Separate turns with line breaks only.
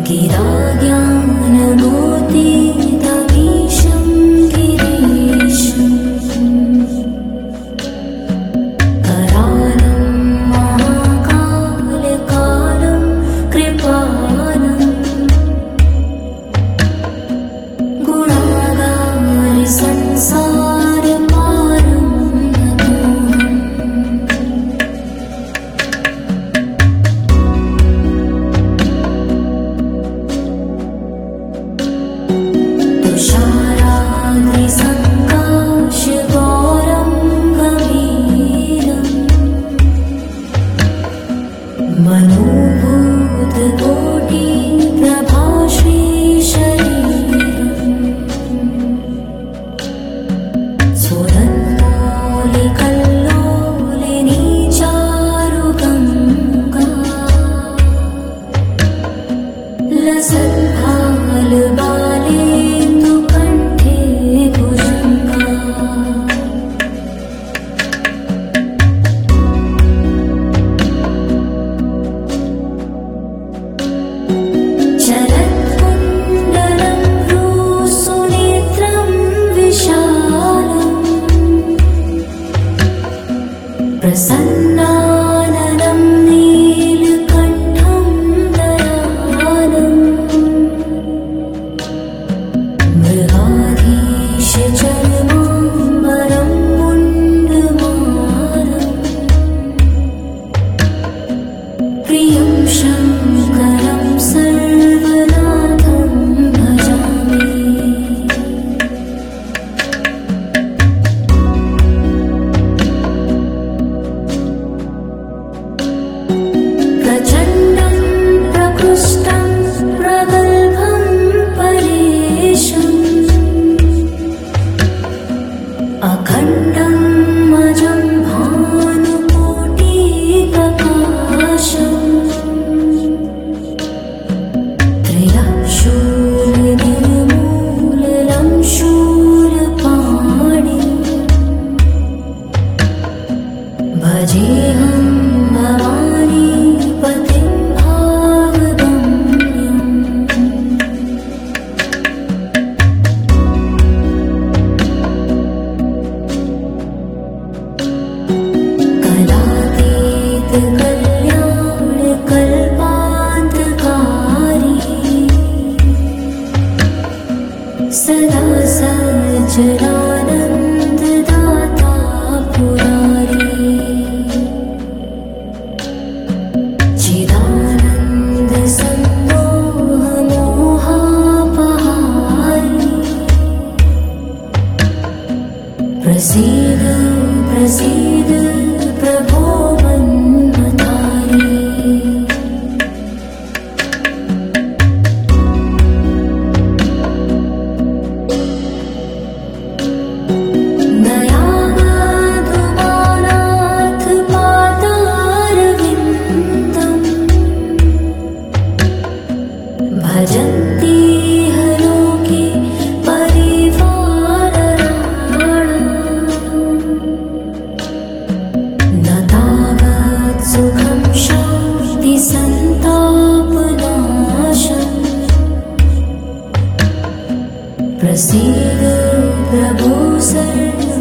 गिरा ज्ञानमूर्तितमीशं गिरीशम् करालं महाकालकालं कृपालं गुणागार संसारपारं तुषाराग्निसङ्काशगौरं गभीरम् मनोभूतकोटिप्रभाश्रीशरीरम् सुरन्मौलिकल्लोलिनी चारुगङ्गा लसत्कालबालेन्दुकण्ठे भुजङ्गा चरत्कुण्डलं भ्रूसुनेत्रं विशालम् प्रसन्नाननं नीलकण्ठं दयालम् मृगाधीशचर्माम्बरं मुण्डमालम् प्रियं शङ्करं सर्वनाथं भजामि प्रचण्डं प्रकृष्टं प्रगल्भं परेशम् अखण्डं अजं भानुकोटिप्रकाशम् त्रिदशूलनिर्मूलनं शूलपाणिम् भजेऽहं भवानी पतिं भावगम्यम् कलातीतकल्याणकल्पान्तकारी सदा सज्जनानन्ददाता पुरारी चिदानन्दसन्दोहमोहापहारी प्रसीद प्रसीद प्रभो मन्मथारी दयावाधुमानाथ पादारविन्दम् भजन्ति लोके परिवारराणाम् न तावत् सुखं शान्तिसन्तापनाशम् प्रसीद प्रभो सर्व